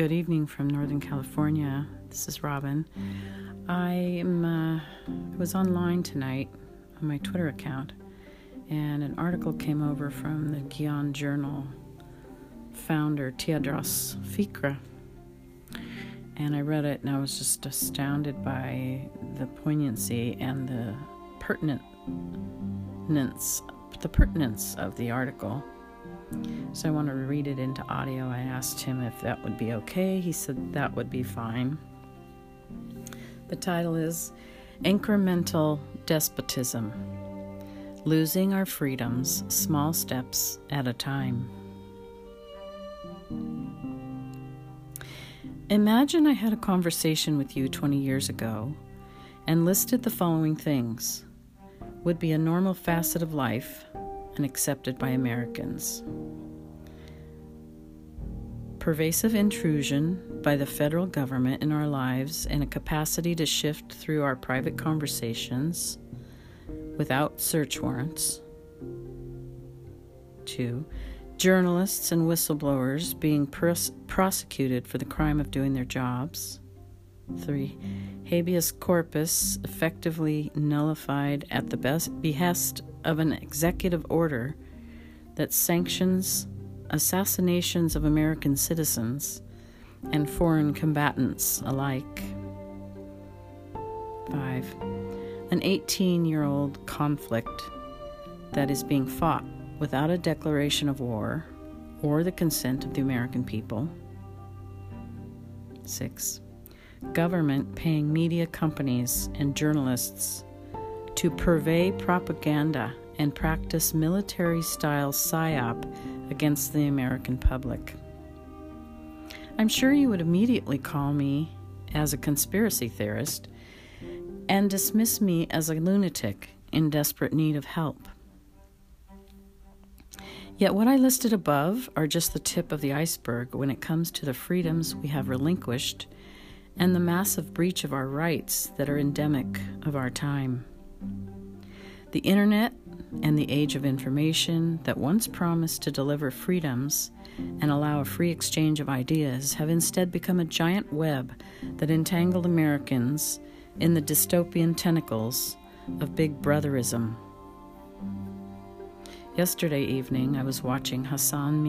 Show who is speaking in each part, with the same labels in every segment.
Speaker 1: Good evening from Northern California. This is Robin. I was online tonight on my Twitter account, and an article came over from the Gyan Journal founder Tewodros Fikre, and I read it, and I was just astounded by the poignancy and the pertinence of the article. So I want to read it into audio. I asked him if that would be okay. He said that would be fine. The title is Incremental Despotism: Losing Our Freedoms Small Steps at a Time. Imagine I had a conversation with you 20 years ago and listed the following things: would be a normal facet of life and accepted by Americans. Pervasive intrusion by the federal government in our lives and a capacity to shift through our private conversations without search warrants. 2. Journalists and whistleblowers being prosecuted for the crime of doing their jobs. 3. Habeas corpus effectively nullified at the behest of an executive order that sanctions assassinations of American citizens and foreign combatants alike. 5. An 18-year-old conflict that is being fought without a declaration of war or the consent of the American people. 6. Government paying media companies and journalists to purvey propaganda and practice military-style psyop against the American public. I'm sure you would immediately call me as a conspiracy theorist and dismiss me as a lunatic in desperate need of help. Yet what I listed above are just the tip of the iceberg when it comes to the freedoms we have relinquished and the massive breach of our rights that are endemic of our time. The internet and the age of information that once promised to deliver freedoms and allow a free exchange of ideas have instead become a giant web that entangled Americans in the dystopian tentacles of Big Brotherism. Yesterday evening, I was watching Hassan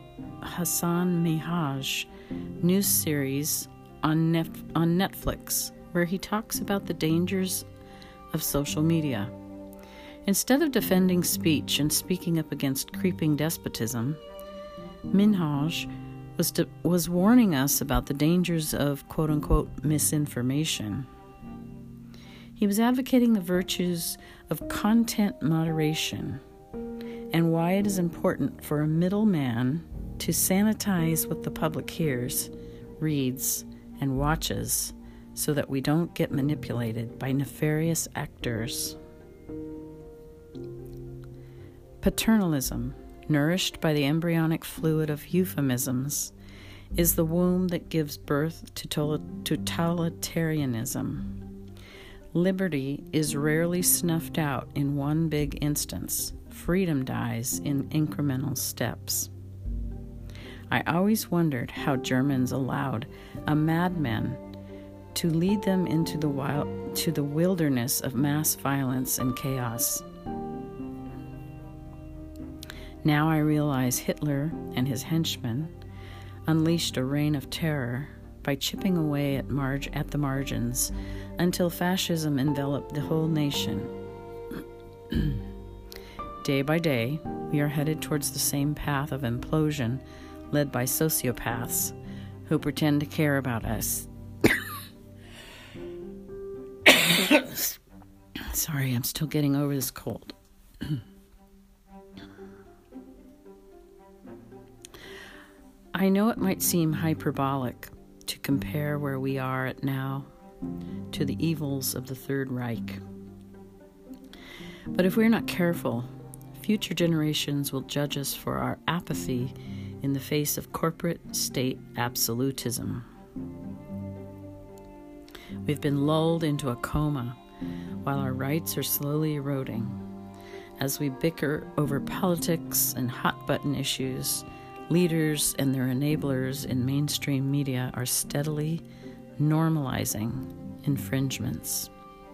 Speaker 1: Minhaj news series on Netflix, where he talks about the dangers of social media. Instead of defending speech and speaking up against creeping despotism, Minhaj was warning us about the dangers of quote-unquote misinformation. He was advocating the virtues of content moderation and why it is important for a middleman to sanitize what the public hears, reads, and watches so that we don't get manipulated by nefarious actors. Paternalism, nourished by the embryonic fluid of euphemisms, is the womb that gives birth to totalitarianism. Liberty is rarely snuffed out in one big instance. Freedom dies in incremental steps. I always wondered how Germans allowed a madman to lead them into the wilderness of mass violence and chaos. Now I realize Hitler and his henchmen unleashed a reign of terror by chipping away at the margins until fascism enveloped the whole nation. Day by day, we are headed towards the same path of implosion led by sociopaths who pretend to care about us. Sorry, I'm still getting over this cold. I know it might seem hyperbolic to compare where we are at now to the evils of the Third Reich. But if we're not careful, future generations will judge us for our apathy in the face of corporate state absolutism. We've been lulled into a coma while our rights are slowly eroding as we bicker over politics and hot-button issues Leaders and their enablers in mainstream media are steadily normalizing infringements.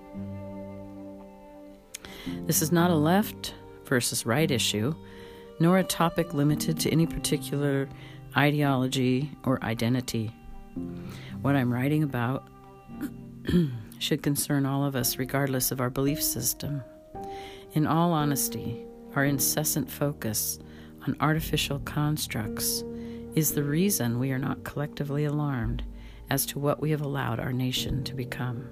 Speaker 1: This is not a left versus right issue, nor a topic limited to any particular ideology or identity. What I'm writing about should concern all of us, regardless of our belief system. In all honesty, our incessant focus on artificial constructs is the reason we are not collectively alarmed as to what we have allowed our nation to become.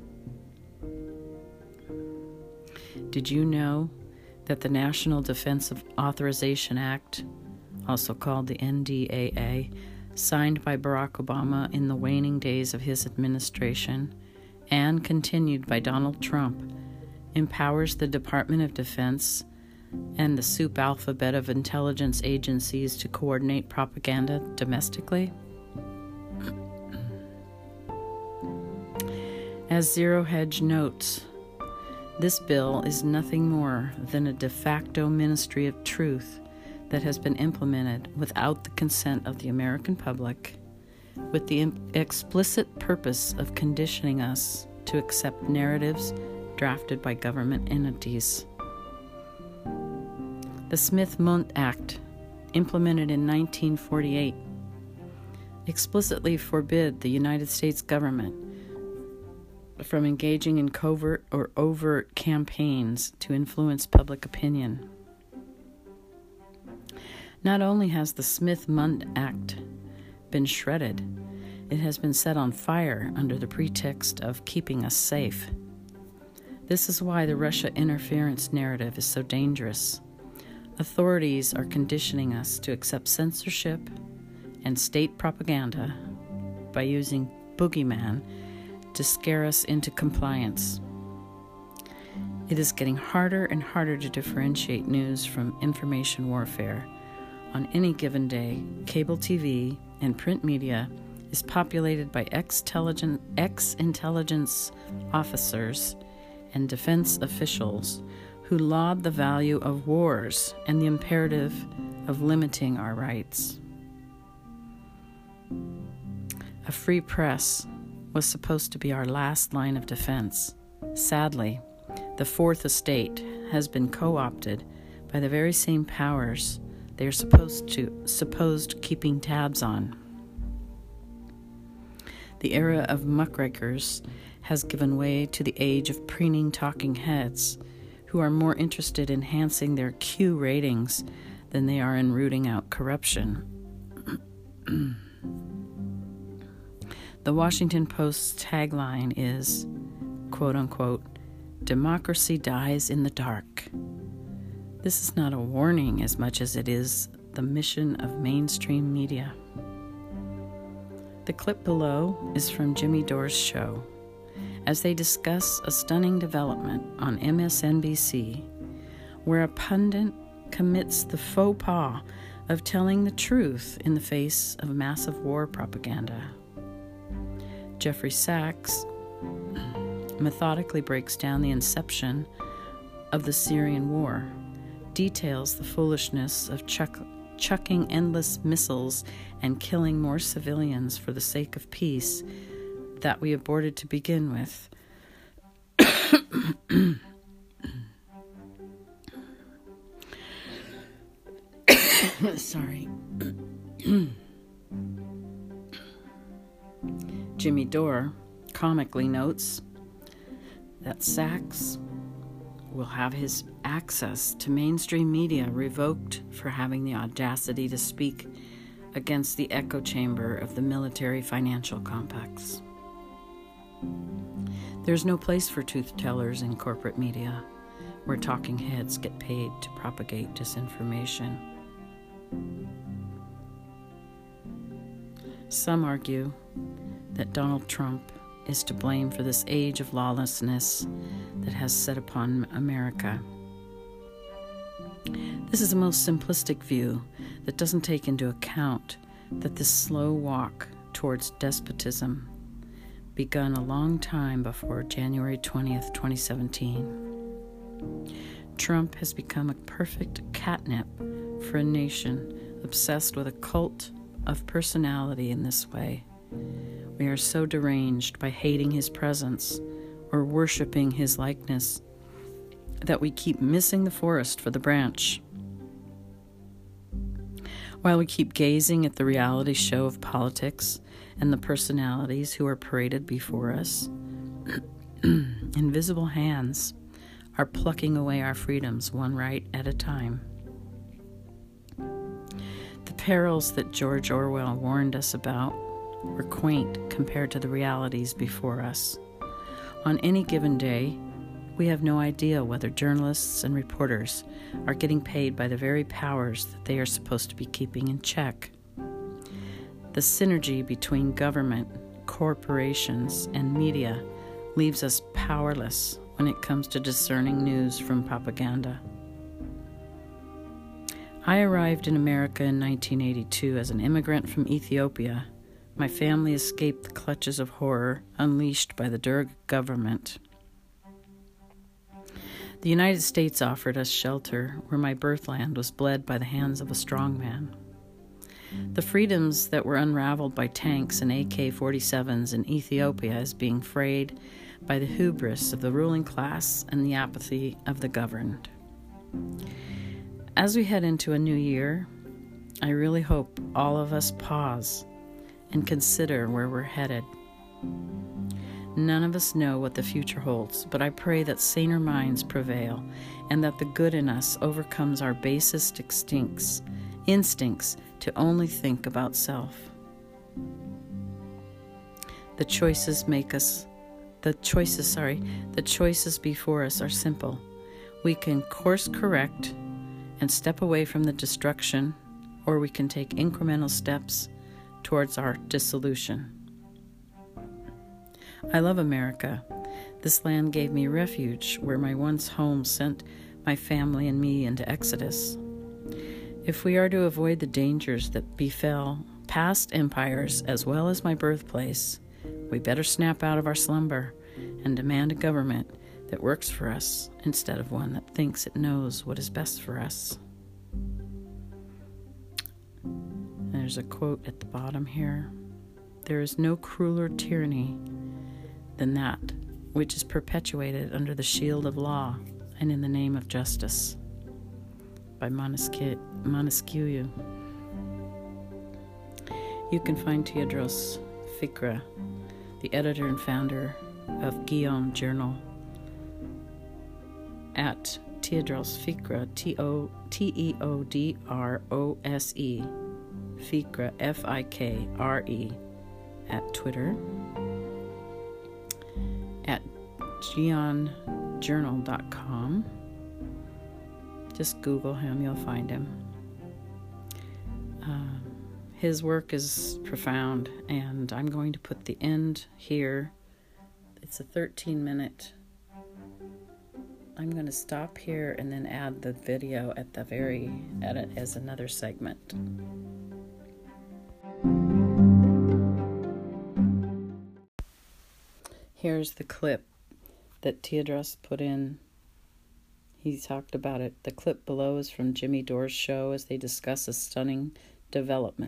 Speaker 1: Did you know that the National Defense Authorization Act, also called the NDAA, signed by Barack Obama in the waning days of his administration and continued by Donald Trump, empowers the Department of Defense and the soup alphabet of intelligence agencies to coordinate propaganda domestically? As Zero Hedge notes, this bill is nothing more than a de facto ministry of truth that has been implemented without the consent of the American public, with the explicit purpose of conditioning us to accept narratives drafted by government entities. The Smith-Mundt Act, implemented in 1948, explicitly forbid the United States government from engaging in covert or overt campaigns to influence public opinion. Not only has the Smith-Mundt Act been shredded, it has been set on fire under the pretext of keeping us safe. This is why the Russia interference narrative is so dangerous. Authorities are conditioning us to accept censorship and state propaganda by using boogeyman to scare us into compliance. It is getting harder and harder to differentiate news from information warfare. On any given day, cable TV and print media is populated by ex-intelligence officers and defense officials who laud the value of wars and the imperative of limiting our rights. A free press was supposed to be our last line of defense. Sadly, the Fourth Estate has been co-opted by the very same powers they are supposed keeping tabs on. The era of muckrakers has given way to the age of preening talking heads who are more interested in enhancing their Q ratings than they are in rooting out corruption. The Washington Post's tagline is, quote-unquote, "Democracy dies in the dark." This is not a warning as much as it is the mission of mainstream media. The clip below is from Jimmy Dore's show, as they discuss a stunning development on MSNBC, where a pundit commits the faux pas of telling the truth in the face of massive war propaganda. Jeffrey Sachs methodically breaks down the inception of the Syrian war, details the foolishness of chucking endless missiles and killing more civilians for the sake of peace that we aborted to begin with. Sorry. Jimmy Dore comically notes that Sachs will have his access to mainstream media revoked for having the audacity to speak against the echo chamber of the military financial complex. There's no place for truth-tellers in corporate media, where talking heads get paid to propagate disinformation. Some argue that Donald Trump is to blame for this age of lawlessness that has set upon America. This is a most simplistic view that doesn't take into account that this slow walk towards despotism begun a long time before January 20th, 2017. Trump has become a perfect catnip for a nation obsessed with a cult of personality in this way. We are so deranged by hating his presence or worshiping his likeness that we keep missing the forest for the branch. While we keep gazing at the reality show of politics and the personalities who are paraded before us, invisible hands are plucking away our freedoms one right at a time. The perils that George Orwell warned us about were quaint compared to the realities before us. On any given day, we have no idea whether journalists and reporters are getting paid by the very powers that they are supposed to be keeping in check. The synergy between government, corporations, and media leaves us powerless when it comes to discerning news from propaganda. I arrived in America in 1982 as an immigrant from Ethiopia. My family escaped the clutches of horror unleashed by the Derg government. The United States offered us shelter where my birthland was bled by the hands of a strong man. The freedoms that were unraveled by tanks and AK-47s in Ethiopia is being frayed by the hubris of the ruling class and the apathy of the governed. As we head into a new year, I really hope all of us pause and consider where we're headed. None of us know what the future holds, but I pray that saner minds prevail and that the good in us overcomes our basest instincts to only think about self. The choices before us are simple. We can course correct and step away from the destruction, or we can take incremental steps towards our dissolution. I love America. This land gave me refuge where my once home sent my family and me into exodus. If we are to avoid the dangers that befell past empires as well as my birthplace, we better snap out of our slumber and demand a government that works for us instead of one that thinks it knows what is best for us. There's a quote at the bottom here. There is no crueler tyranny than that which is perpetuated under the shield of law and in the name of justice. By Montesquieu. You can find Tedros Fikra, the editor and founder of Guillaume Journal, at Tedros Fikra, Teodrose, Fikra, Fikre, at Twitter, at GionJournal.com. Just Google him, you'll find him. His work is profound, and I'm going to put the end here. It's a 13-minute. I'm going to stop here and then add the video at the very edit as another segment. Here's the clip that Tedros put in. He talked about it. The clip below is from Jimmy Dore's show as they discuss a stunning development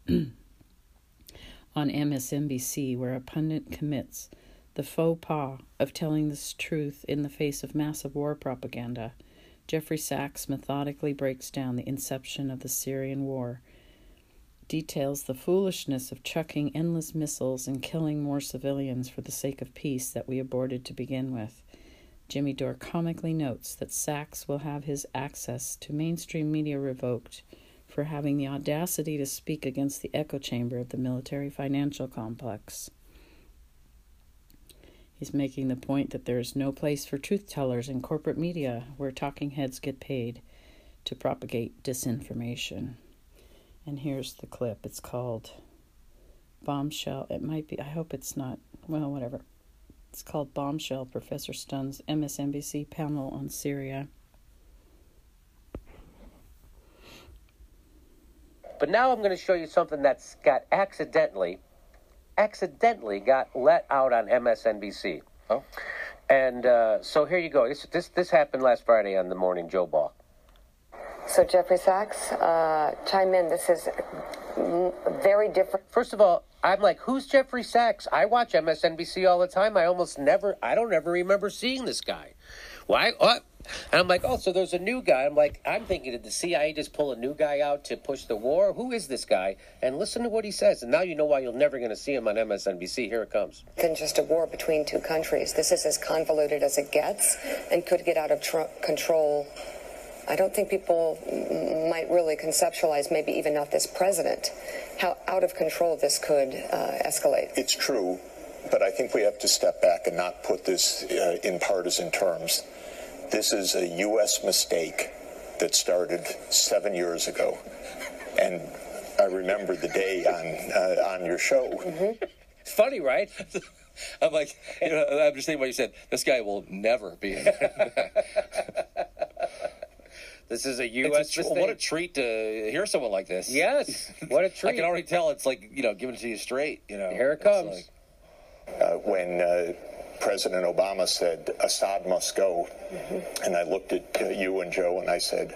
Speaker 1: on MSNBC, where a pundit commits the faux pas of telling the truth in the face of massive war propaganda. Jeffrey Sachs methodically breaks down the inception of the Syrian war, details the foolishness of chucking endless missiles and killing more civilians for the sake of peace that we aborted to begin with. Jimmy Dore comically notes that Sachs will have his access to mainstream media revoked for having the audacity to speak against the echo chamber of the military financial complex. He's making the point that there is no place for truth tellers in corporate media where talking heads get paid to propagate disinformation. And here's the clip. It's called Bombshell. It might be, I hope it's not, well, whatever. It's called Bombshell, Professor Stunn's MSNBC panel on Syria.
Speaker 2: But now I'm going to show you something that's got accidentally got let out on MSNBC. Oh. And so here you go. This happened last Friday on the Morning Joe Ball.
Speaker 3: So Jeffrey Sachs, chime in. This is very different.
Speaker 2: First of all, I'm like, who's Jeffrey Sachs? I watch MSNBC all the time. I don't ever remember seeing this guy. Why? What? And I'm like, oh, so there's a new guy. I'm thinking, did the CIA just pull a new guy out to push the war? Who is this guy? And listen to what he says. And now you know why you're never going to see him on MSNBC. Here it comes.
Speaker 3: Than just a war between two countries. This is as convoluted as it gets and could get out of control. I don't think people might really conceptualize, maybe even not this president, how out of control this could escalate.
Speaker 4: It's true, but I think we have to step back and not put this in partisan terms. This is a U.S. mistake that started 7 years ago, and I remember the day on your show.
Speaker 2: Mm-hmm. It's funny, right?
Speaker 5: I'm like, I'm just thinking what you said. This guy will never be in
Speaker 2: This is a U.S. mistake.
Speaker 5: What a treat to hear someone like this.
Speaker 2: Yes, what a treat.
Speaker 5: I can already tell it's like, given to you straight.
Speaker 2: Here it comes.
Speaker 4: When President Obama said, Assad must go, and I looked at you and Joe and I said,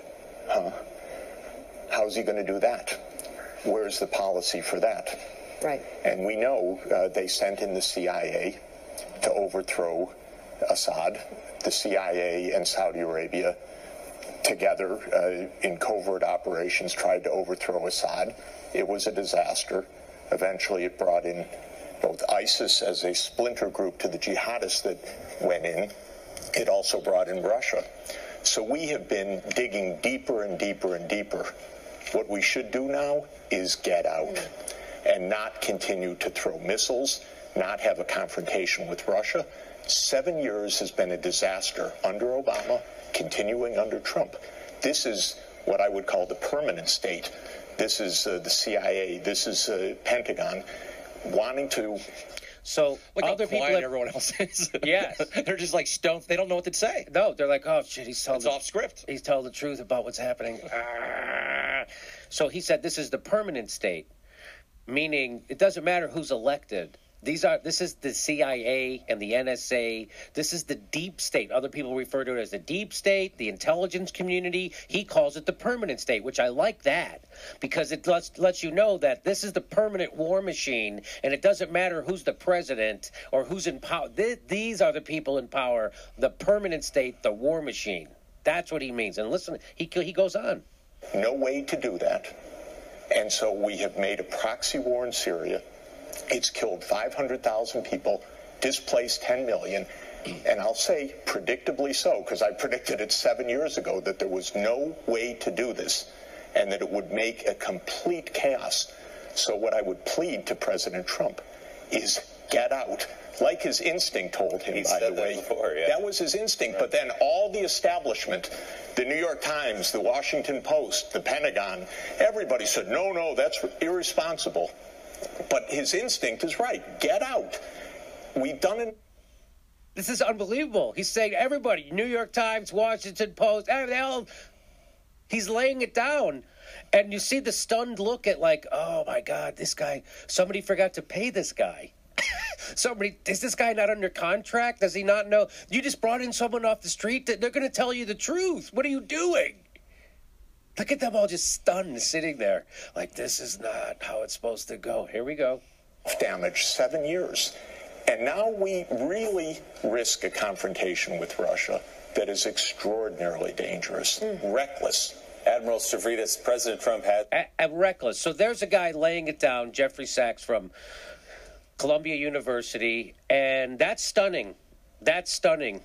Speaker 4: how's he going to do that? Where's the policy for that?
Speaker 3: Right.
Speaker 4: And we know they sent in the CIA to overthrow Assad. The CIA and Saudi Arabia together in covert operations tried to overthrow Assad. It was a disaster. Eventually it brought in both ISIS as a splinter group to the jihadists that went in. It also brought in Russia. So we have been digging deeper and deeper and deeper. What we should do now is get out and not continue to throw missiles, not have a confrontation with Russia. 7 years has been a disaster under Obama, continuing under Trump. This is what I would call the permanent state. This is the CIA. This is Pentagon wanting to.
Speaker 2: So
Speaker 5: look
Speaker 2: other
Speaker 5: how
Speaker 2: people,
Speaker 5: quiet everyone else is.
Speaker 2: Yes,
Speaker 5: they're just like stoned. They don't know what to say.
Speaker 2: No, they're like, oh shit, it's
Speaker 5: off script.
Speaker 2: He's telling the truth about what's happening. So he said this is the permanent state, meaning it doesn't matter who's elected. This is the CIA and the NSA. This is the deep state. Other people refer to it as the deep state, the intelligence community. He calls it the permanent state, which I like that because it lets you know that this is the permanent war machine, and it doesn't matter who's the president or who's in power. These are the people in power, the permanent state, the war machine. That's what he means. And listen, he goes on.
Speaker 4: No way to do that. And so we have made a proxy war in Syria. It's killed 500,000 people, displaced 10 million, and I'll say predictably so, because I predicted it 7 years ago that there was no way to do this and that it would make a complete chaos. So what I would plead to President Trump is get out, like his instinct told him, by the way. That was his instinct, but then all the establishment, the New York Times, the Washington Post, the Pentagon, everybody said, no, that's irresponsible. But his instinct is right. Get out. We've done it.
Speaker 2: This is unbelievable. He's saying everybody, New York Times, Washington Post, he's laying it down. And you see the stunned look at like, oh, my God, this guy, somebody forgot to pay this guy. Is this guy not under contract? Does he not know? You just brought in someone off the street. They're going to tell you the truth. What are you doing? Look at them all just stunned, sitting there. Like, this is not how it's supposed to go. Here we go.
Speaker 4: Damage 7 years. And now we really risk a confrontation with Russia that is extraordinarily dangerous, reckless.
Speaker 6: Admiral Stavridis, President Trump had...
Speaker 2: Reckless. So there's a guy laying it down, Jeffrey Sachs from Columbia University, and that's stunning. That's stunning.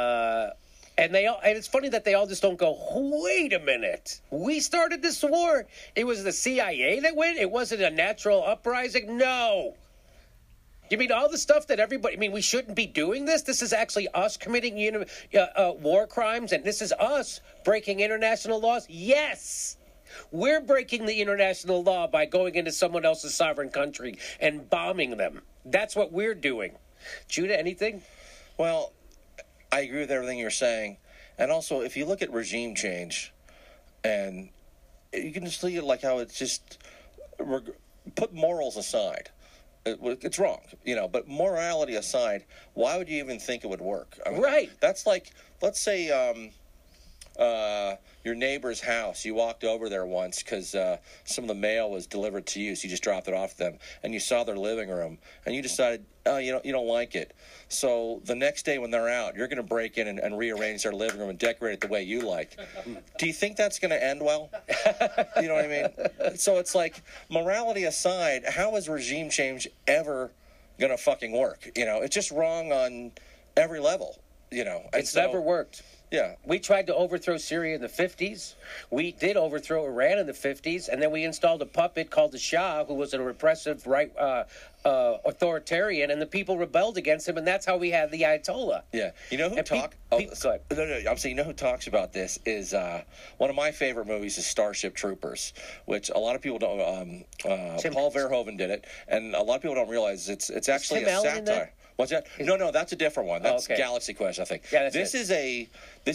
Speaker 2: And it's funny that they all just don't go, wait a minute. We started this war. It was the CIA that went? It wasn't a natural uprising? No. You mean all the stuff that everybody... we shouldn't be doing this? This is actually us committing war crimes, and this is us breaking international laws? Yes. We're breaking the international law by going into someone else's sovereign country and bombing them. That's what we're doing. Judah, anything?
Speaker 5: Well, I agree with everything you're saying. And also, if you look at regime change, and you can just see it like how it's just put morals aside. It's wrong, but morality aside, why would you even think it would work?
Speaker 2: Right.
Speaker 5: That's like, let's say you're your neighbor's house. You walked over there once because some of the mail was delivered to you, so you just dropped it off to them, and you saw their living room, and you decided, oh, you don't like it. So the next day when they're out, you're going to break in and rearrange their living room and decorate it the way you like. Do you think that's going to end well? You know what I mean? So it's like, morality aside, how is regime change ever going to fucking work? It's just wrong on every level,
Speaker 2: It's never worked.
Speaker 5: Yeah.
Speaker 2: We tried to overthrow Syria in the 50s. We did overthrow Iran in the 50s, and then we installed a puppet called the Shah, who was a repressive authoritarian, and the people rebelled against him, and that's how we had the Ayatollah.
Speaker 5: Yeah. You know who I'm saying, you know who talks about this is one of my favorite movies is Starship Troopers, which a lot of people don't. Paul Verhoeven did it, and a lot of people don't realize it's actually a satire. What's that? No, that's a different one. That's Galaxy Quest, I think.
Speaker 2: Yeah,
Speaker 5: this is a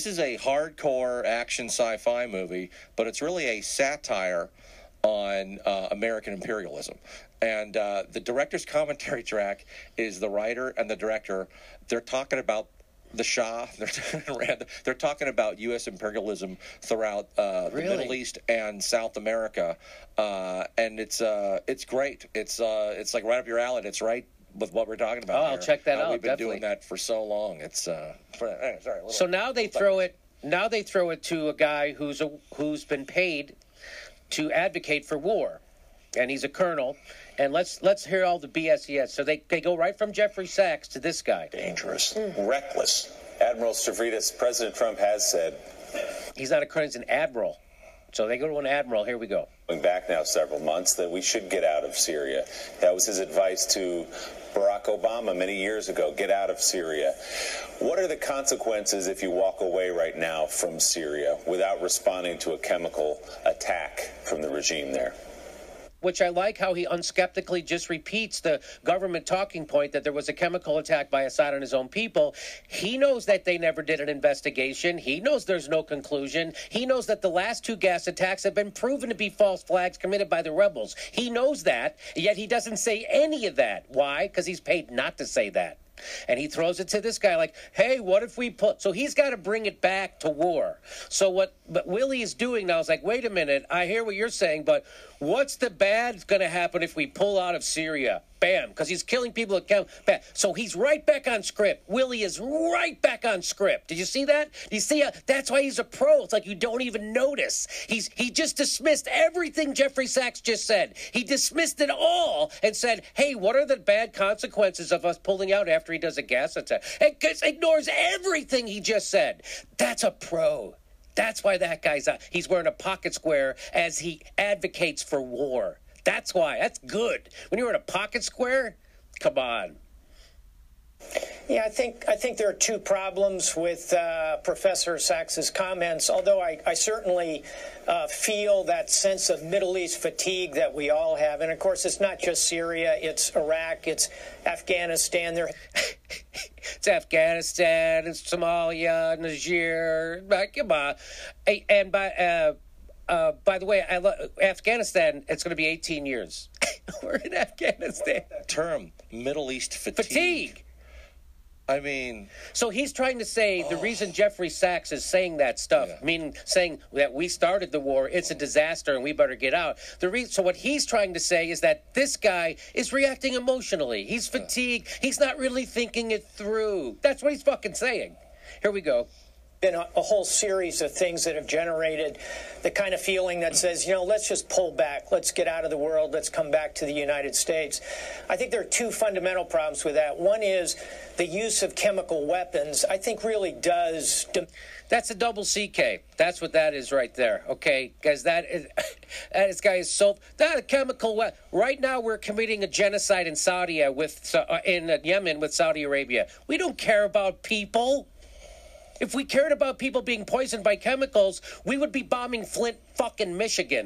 Speaker 5: hardcore action sci-fi movie, but it's really a satire on American imperialism. And the director's commentary track is the writer and the director. They're talking about the Shah. They're talking about U.S. imperialism throughout the Middle East and South America, and it's great. It's like right up your alley. It's right with what we're talking about.
Speaker 2: I'll check that out.
Speaker 5: We've been
Speaker 2: definitely
Speaker 5: doing that for so long. It's sorry.
Speaker 2: So now they throw it. Now they throw it to a guy who's been paid to advocate for war, and he's a colonel. And let's hear all the BS he has. So they go right from Jeffrey Sachs to this guy.
Speaker 4: Dangerous.
Speaker 6: Reckless. Admiral Stavridis, President Trump has said.
Speaker 2: He's not a colonel, he's an admiral. So they go to an admiral. Here we go.
Speaker 6: Going back now several months that we should get out of Syria. That was his advice to Barack Obama many years ago. Get out of Syria. What are the consequences if you walk away right now from Syria without responding to a chemical attack from the regime there?
Speaker 2: Which I like how he unskeptically just repeats the government talking point that there was a chemical attack by Assad on his own people. He knows that they never did an investigation. He knows there's no conclusion. He knows that the last two gas attacks have been proven to be false flags committed by the rebels. He knows that, yet he doesn't say any of that. Why? Because he's paid not to say that. And he throws it to this guy like, hey, what if we put... So he's got to bring it back to war. So what Willie is doing now is like, wait a minute, I hear what you're saying, but what's the bad going to happen if we pull out of Syria? Bam, because he's killing people at camp. Bam. So he's right back on script. Willie is right back on script. Did you see that? Do you see? That's why he's a pro. It's like you don't even notice. He just dismissed everything Jeffrey Sachs just said. He dismissed it all and said, hey, what are the bad consequences of us pulling out after he does a gas attack? And ignores everything he just said. That's a pro. That's why that guy's he's wearing a pocket square as he advocates for war. That's why. That's good. When you're in a pocket square, come on.
Speaker 7: Yeah, I think there are two problems with Professor Sachs's comments, although I certainly feel that sense of Middle East fatigue that we all have. And, of course, it's not just Syria. It's Iraq. It's Afghanistan.
Speaker 2: It's Afghanistan. It's Somalia, Niger. Come on. And by the way, Afghanistan, it's going to be 18 years. We're in Afghanistan.
Speaker 5: Term, Middle East fatigue. I mean...
Speaker 2: So he's trying to say the reason Jeffrey Sachs is saying that stuff, meaning saying that we started the war, it's a disaster and we better get out. So what he's trying to say is that this guy is reacting emotionally. He's fatigued. He's not really thinking it through. That's what he's fucking saying. Here we go.
Speaker 7: Been a whole series of things that have generated the kind of feeling that says, let's just pull back. Let's get out of the world. Let's come back to the United States. I think there are two fundamental problems with that. One is the use of chemical weapons, I think really does...
Speaker 2: That's a double CK. That's what that is right there, okay? Because this guy is so... That a chemical weapon. Right now we're committing a genocide in in Yemen with Saudi Arabia. We don't care about people. If we cared about people being poisoned by chemicals, we would be bombing Flint, fucking Michigan.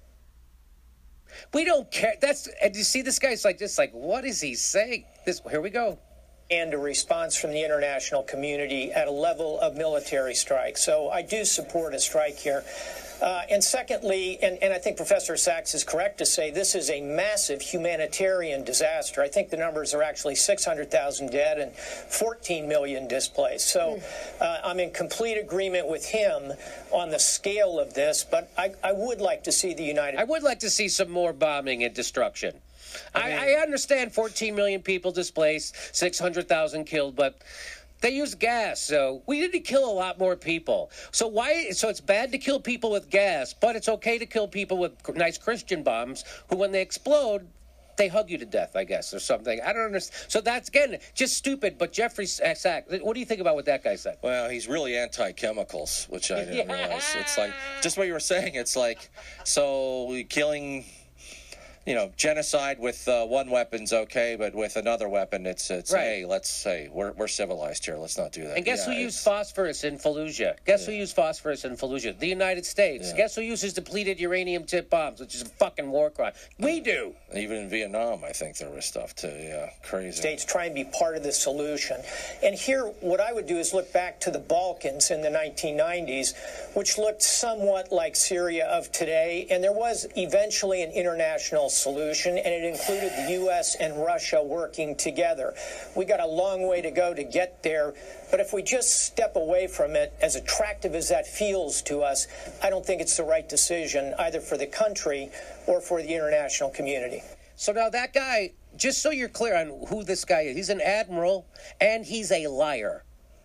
Speaker 2: We don't care. And you see this guy's like, what is he saying? Here we go.
Speaker 7: And a response from the international community at a level of military strike. So I do support a strike here. And secondly, and I think Professor Sachs is correct to say this is a massive humanitarian disaster. I think the numbers are actually 600,000 dead and 14 million displaced. So I'm in complete agreement with him on the scale of this, but I would like to see the United...
Speaker 2: I would like to see some more bombing and destruction. I understand 14 million people displaced, 600,000 killed, but... they use gas, so we need to kill a lot more people. So it's bad to kill people with gas, but it's okay to kill people with nice Christian bombs who, when they explode, they hug you to death, I guess, or something. I don't understand. So that's, again, just stupid. But Jeffrey Sachs, what do you think about what that guy said?
Speaker 5: Well, he's really anti-chemicals, which I didn't realize. It's like, just what you were saying, it's like, so killing... genocide with one weapon's okay, but with another weapon, it's right. Hey, let's say we're civilized here. Let's not do that.
Speaker 2: And guess who used phosphorus in Fallujah? Guess who used phosphorus in Fallujah? The United States. Yeah. Guess who uses depleted uranium-tipped bombs, which is a fucking war crime? We do.
Speaker 5: Even in Vietnam, I think there was stuff too. Yeah, crazy.
Speaker 7: States try and be part of the solution. And here, what I would do is look back to the Balkans in the 1990s, which looked somewhat like Syria of today, and there was eventually an international solution, and it included the U.S. and Russia working together. We got a long way to go to get there, but if we just step away from it, as attractive as that feels to us, I don't think it's the right decision either for the country or for the international community.
Speaker 2: So now that guy, just so you're clear on who this guy is, he's an admiral and he's a liar.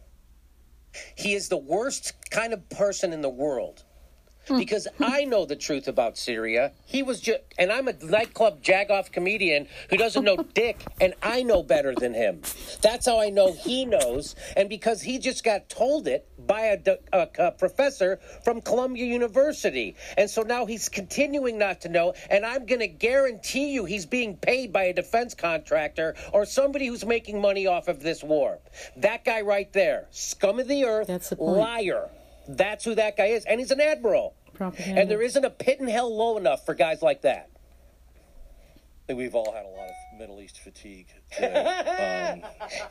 Speaker 2: He is the worst kind of person in the world. Because I know the truth about Syria. He was just, and I'm a nightclub jagoff comedian who doesn't know dick, and I know better than him. That's how I know he knows, and because he just got told it by a professor from Columbia University. And so now he's continuing not to know, and I'm going to guarantee you he's being paid by a defense contractor or somebody who's making money off of this war. That guy right there, scum of the earth,
Speaker 1: that's the point.
Speaker 2: Liar. That's who that guy is, and he's an admiral.
Speaker 1: Propaganda.
Speaker 2: And there isn't a pit in hell low enough for guys like that.
Speaker 5: I think we've all had a lot of Middle East fatigue today.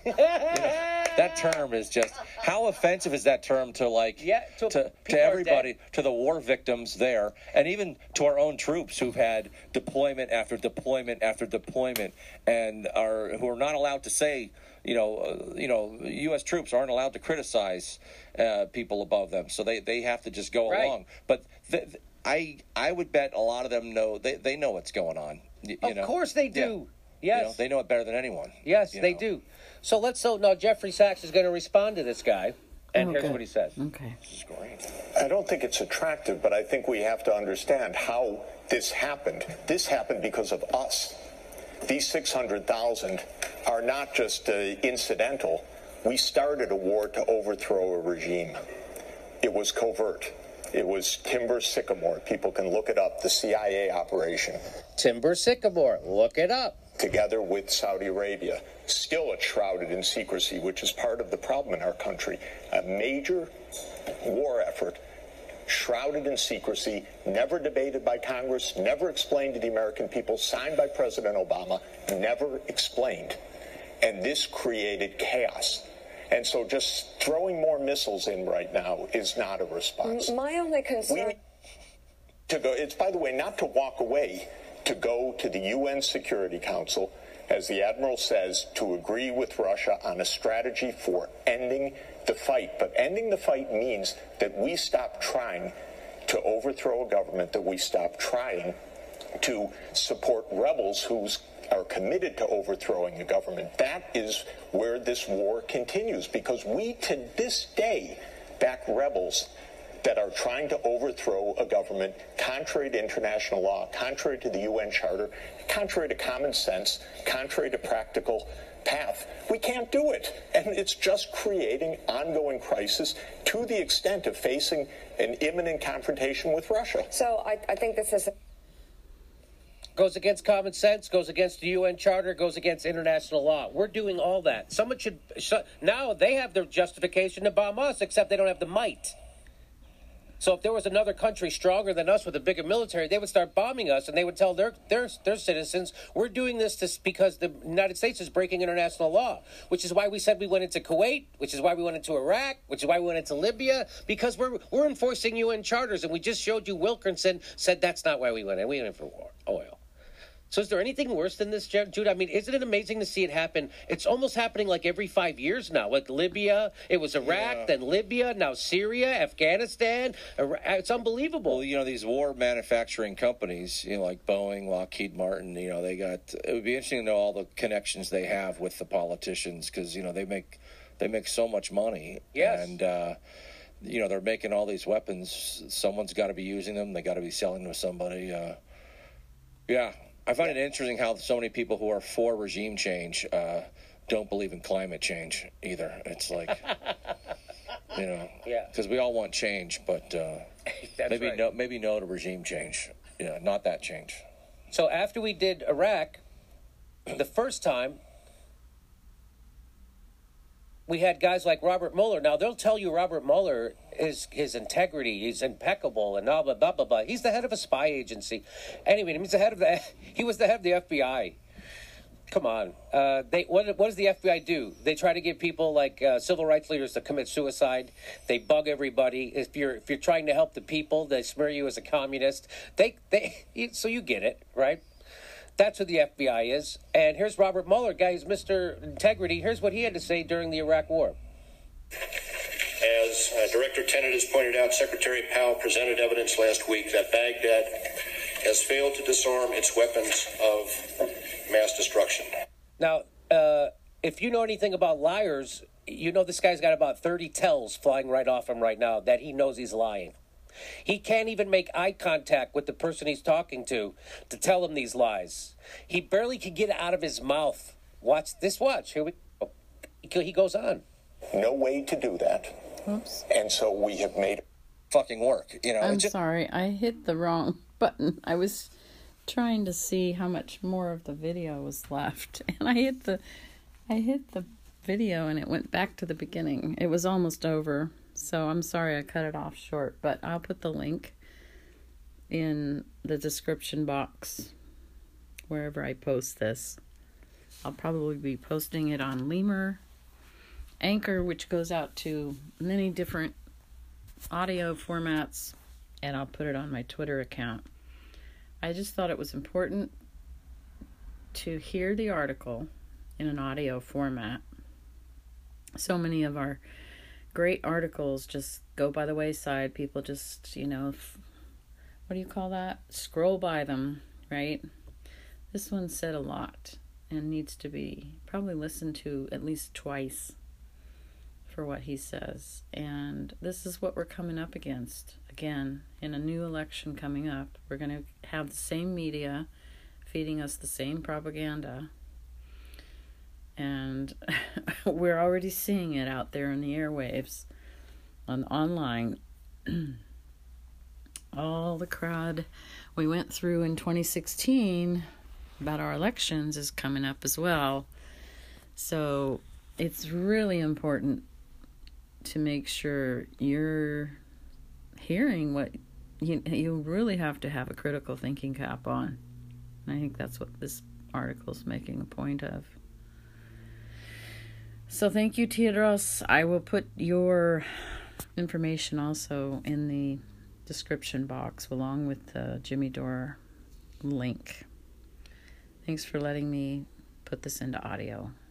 Speaker 5: That term is just, how offensive is that term to to everybody, to the war victims there, and even to our own troops who've had deployment after deployment after deployment, and who are not allowed to say, U.S. troops aren't allowed to criticize people above them, so they have to just go along. But I would bet a lot of them know they know what's going on.
Speaker 2: Of course they do. Yeah.
Speaker 5: Yes, they know it better than anyone.
Speaker 2: Yes, they do. So now Jeffrey Sachs is going to respond to this guy, and here's what he says.
Speaker 1: Okay.
Speaker 5: This is great.
Speaker 4: I don't think it's attractive, but I think we have to understand how this happened. This happened because of us. These 600,000 are not just incidental. We started a war to overthrow a regime. It was covert. It was Timber Sycamore. People can look it up, the CIA operation.
Speaker 2: Timber Sycamore, look it up.
Speaker 4: Together with Saudi Arabia. Still it's shrouded in secrecy, which is part of the problem in our country. A major war effort shrouded in secrecy, never debated by Congress, never explained to the American people, signed by President Obama, never explained. And this created chaos. And so just throwing more missiles in right now is not a response.
Speaker 3: My only concern...
Speaker 4: It's, by the way, not to walk away, to go to the UN Security Council, as the Admiral says, to agree with Russia on a strategy for ending the fight. But ending the fight means that we stop trying to overthrow a government, that we stop trying to support rebels who are committed to overthrowing the government. That is where this war continues, because we, to this day, back rebels that are trying to overthrow a government contrary to international law, contrary to the UN Charter, contrary to common sense, contrary to practical path. We can't do it. And it's just creating ongoing crisis to the extent of facing an imminent confrontation with Russia.
Speaker 3: So I think this is...
Speaker 2: Goes against common sense, goes against the UN Charter, goes against international law. We're doing all that. Someone should... Now they have their justification to bomb us, except they don't have the might. So if there was another country stronger than us with a bigger military, they would start bombing us, and they would tell their citizens, we're doing this because the United States is breaking international law, which is why we said we went into Kuwait, which is why we went into Iraq, which is why we went into Libya, because we're enforcing UN charters, and we just showed you Wilkinson said that's not why we went in. We went in for war, oil. So is there anything worse than this, Jude? I mean, isn't it amazing to see it happen? It's almost happening like every 5 years now. Like Libya, it was Iraq, then Libya, now Syria, Afghanistan. It's unbelievable.
Speaker 5: Well, these war manufacturing companies, like Boeing, Lockheed Martin, it would be interesting to know all the connections they have with the politicians because, they make so much money.
Speaker 2: Yes.
Speaker 5: And, they're making all these weapons. Someone's got to be using them. They got to be selling them to somebody. Yeah. I find it interesting how so many people who are for regime change don't believe in climate change either. It's like, because we all want change, but maybe no to regime change. Not that change.
Speaker 2: So after we did Iraq, the first time, we had guys like Robert Mueller. Now, they'll tell you Robert Mueller is his integrity. He's impeccable and blah, blah, blah, blah, blah. He's the head of a spy agency. Anyway, he was the head of the FBI. Come on. What does the FBI do? They try to get people like civil rights leaders to commit suicide. They bug everybody. If you're trying to help the people, they smear you as a communist. So you get it, right? That's what the FBI is. And here's Robert Mueller, guys, Mr. Integrity. Here's what he had to say during the Iraq War.
Speaker 8: As Director Tenet has pointed out, Secretary Powell presented evidence last week that Baghdad has failed to disarm its weapons of mass destruction.
Speaker 2: Now, if you know anything about liars, you know this guy's got about 30 tells flying right off him right now that he knows he's lying. He can't even make eye contact with the person he's talking to tell him these lies. He barely can get it out of his mouth. Watch. Here he goes on.
Speaker 4: No way to do that.
Speaker 1: Oops.
Speaker 4: And so we have made
Speaker 5: fucking work.
Speaker 1: I'm sorry. I hit the wrong button. I was trying to see how much more of the video was left. And I hit the video and it went back to the beginning. It was almost over. So I'm sorry I cut it off short, but I'll put the link in the description box wherever I post this. I'll probably be posting it on Lemur, Anchor, which goes out to many different audio formats, and I'll put it on my Twitter account. I just thought it was important to hear the article in an audio format. So many of our great articles just go by the wayside. People just, what do you call that? Scroll by them, right? This one said a lot and needs to be probably listened to at least twice for what he says. And this is what we're coming up against. Again, in a new election coming up, we're going to have the same media feeding us the same propaganda. And we're already seeing it out there in the airwaves, online. All the crud we went through in 2016 about our elections is coming up as well. So it's really important to make sure you're hearing what you really have to have a critical thinking cap on. And I think that's what this article is making a point of. So thank you, Tedros. I will put your information also in the description box along with the Jimmy Dore link. Thanks for letting me put this into audio.